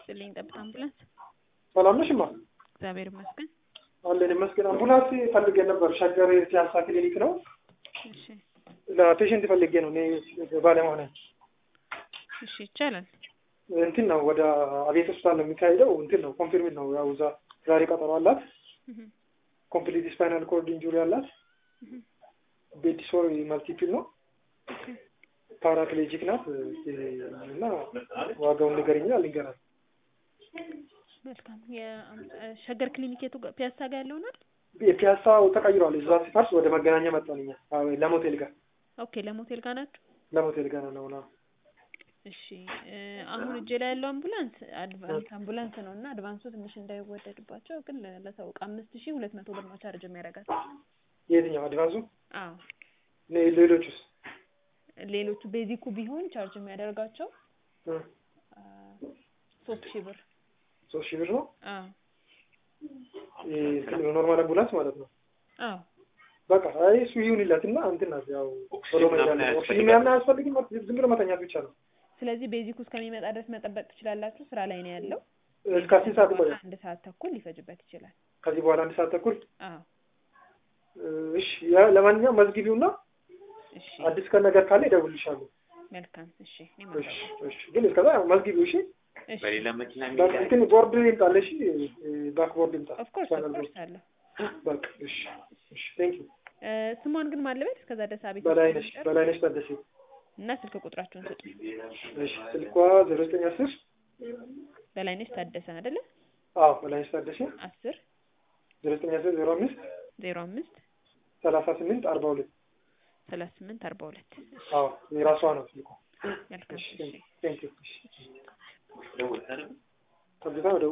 ይስጥልኝ ጠብታ አምቡላንስ ሰላም ነሽማ? እግዚአብሔር ይመስገን። አለን ይመስገን። አምቡላንስ ፈልጌ ነበር። ሸገር የፒያሳ ክሊኒክ ነው። እሺ ለፔሸንት ፈልጌ ነው እኔ ባለሙያ ነኝ። እሺ ይቻላል። እንትን ነው ወደ አቤት ሆስፒታል ነው የሚካሄደው። እንትን ነው ኮንፊርም ነው ያው ዛሬ ቀጠሮ አላት። ኮምፕሊት ስፓይናል ኮርድ ኢንጁሪ አላት። ቤዲሶር መልቲፕል ነው። ፓራፕሌጂክ ናት እና ዋጋውን ንገረኛ ልንገራት። መልካም የሸገር ክሊኒክ ፒያሳ ጋር ያለው ነው? የፒያሳው ተቀይሯል። እዛ ሲፈርስ ወደ መገናኛ መጣንኛ ለሞቴል ጋር። ኦኬ ለሞቴል ጋር ናችሁ? ለሞቴል ጋር ነው። እሺ አሁን እጄ ላይ ያለው አምቡላንስ አድቫንስ አምቡላንስ ነውና አድቫንሱ ትንሽ እንዳይወደድባቸው ግን ለሰው 5200 ብር ነው ቻርጅ የሚያደርጋት። የትኛው አድቫንሱ? አዎ ሌሎቹስ? ሌሎቹ ቤዚኩ ቢሆን ቻርጅ የሚያደርጋቸው 3000 ብር 3000 ብር ነው። አዎ ኖርማል አምቡላንስ ማለት ነው። አዎ በቃ እሱ ይሁንላትና እንትና ያው ኦክሲጅን ምናምን አያስፈልግም። ዝም ብሎ መተኛት ብቻ ነው። ስለዚህ ቤዚኩ እስከሚመጣ ድረስ መጠበቅ ትችላላችሁ። ስራ ላይ ነው ያለው። እስከ 10 ሰዓት ቆየ። 1 ሰዓት ተኩል ሊፈጅበት ይችላል። ከዚህ በኋላ 1 ሰዓት ተኩል። አዎ እሺ ለማንኛውም መዝግቢውና እሺ አዲስ ከነገር ካለ ይደውልልሻለሁ። መልካም እሺ እሺ ግን እስከዛ መዝግቢው እሺ። በሌላ መኪና እንትን ቦርድ ይምጣልሽ። ባክ ቦርድ ይምጣ። ኦፍ ኮርስ አለ። በቃ እሺ ቴንክ ዩ። ስሟን ግን ማለበት እስከዛ ደስ አቤት በላይነሽ ታደሰ እና ስልክ ቁጥራችሁን ስጡ። እሺ ስልኳ 0910 በላይነሽ ታደሰ አይደለ? አዎ በላይነሽ ታደሰ 10 0910 05 38 42 አዎ የራሷ ነው ስልኳ። መልካም እሺ ቴንክ ዩ።